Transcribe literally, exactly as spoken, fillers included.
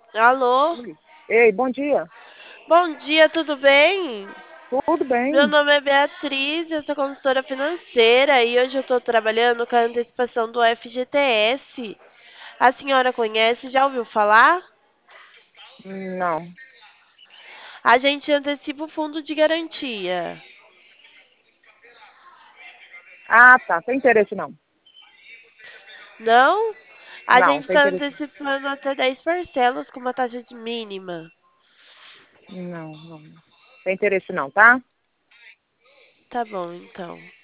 Alô? Oi. Ei, bom dia. Bom dia, tudo bem? Tudo Meu bem? nome é Beatriz, eu sou consultora financeira e hoje eu estou trabalhando com a antecipação do F G T S. A senhora conhece, já ouviu falar? Não. A gente antecipa o fundo de garantia. Ah, tá. Tem interesse não. Não? A Não, gente tem está interesse. antecipando até dez parcelas com uma taxa de mínima. Não, não. Tem interesse não, tá? Tá bom, então.